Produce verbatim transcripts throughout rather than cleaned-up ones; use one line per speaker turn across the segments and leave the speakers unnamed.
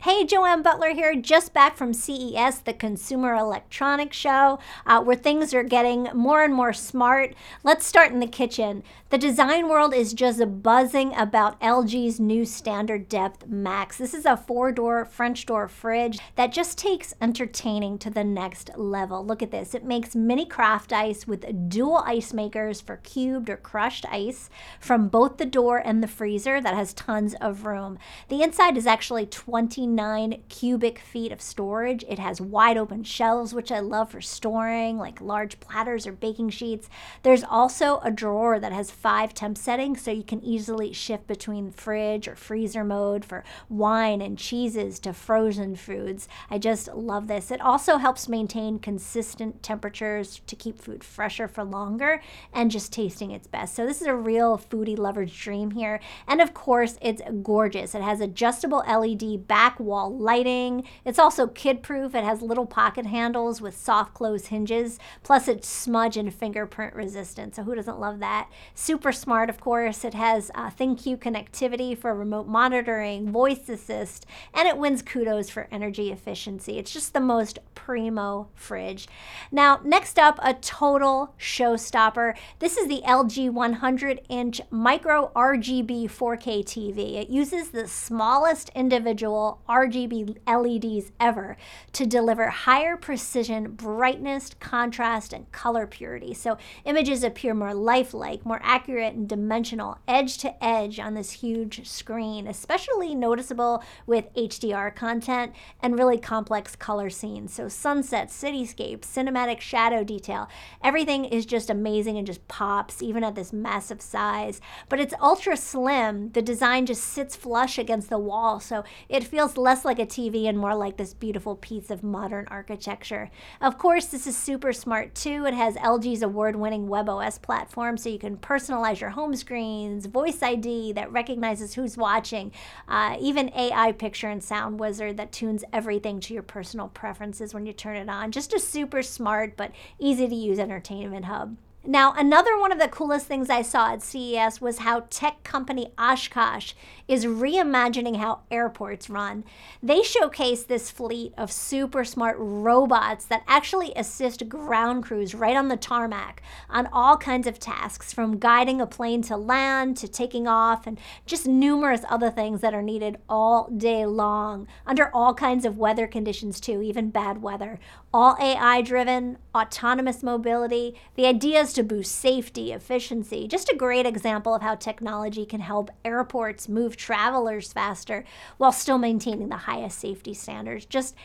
Hey, Joanne Butler here, just back from C E S, the Consumer Electronics Show, uh, where things are getting more and more smart. Let's start in the kitchen. The design world is just buzzing about L G's new Standard Depth Max. This is a four-door French door fridge that just takes entertaining to the next level. Look at this. It makes mini craft ice with dual ice makers for cubed or crushed ice from both the door and the freezer that has tons of room. The inside is actually twenty-nine cubic feet of storage. It has wide open shelves, which I love for storing like large platters or baking sheets. There's also a drawer that has five temp settings, so you can easily shift between fridge or freezer mode for wine and cheeses to frozen foods. I just love this. It also helps maintain consistent temperatures to keep food fresher for longer and just tasting its best. So this is a real foodie lover's dream here. And of course, it's gorgeous. It has adjustable L E D back wall lighting. It's also kid-proof. It has little pocket handles with soft close hinges. Plus, it's smudge and fingerprint resistant. So who doesn't love that? Super smart, of course. It has uh, ThinQ connectivity for remote monitoring, voice assist, and it wins kudos for energy efficiency. It's just the most primo fridge. Now, next up, a total showstopper. This is the L G one hundred inch micro R G B four K T V. It uses the smallest individual R G B L E Ds ever to deliver higher precision, brightness, contrast, and color purity. So images appear more lifelike, more accurate and dimensional, edge to edge on this huge screen, especially noticeable with H D R content and really complex color scenes. So sunsets, cityscapes, cinematic shadow detail, everything is just amazing and just pops even at this massive size. But it's ultra slim. The design just sits flush against the wall, so it feels less like a T V and more like this beautiful piece of modern architecture. Of course, this is super smart too. It has L G's award-winning WebOS platform, so you can personalize your home screens, voice I D that recognizes who's watching, uh, even A I picture and sound wizard that tunes everything to your personal preferences when you turn it on. Just a super smart but easy to use entertainment hub. Now, another one of the coolest things I saw at C E S was how tech company Oshkosh is reimagining how airports run. They showcased this fleet of super smart robots that actually assist ground crews right on the tarmac on all kinds of tasks, from guiding a plane to land to taking off and just numerous other things that are needed all day long under all kinds of weather conditions too, even bad weather. All A I-driven, autonomous mobility. The idea is to boost safety, efficiency. Just a great example of how technology can help airports move travelers faster while still maintaining the highest safety standards. Just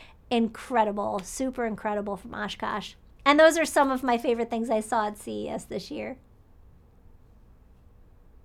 incredible, super incredible from Oshkosh. And those are some of my favorite things I saw at C E S this year.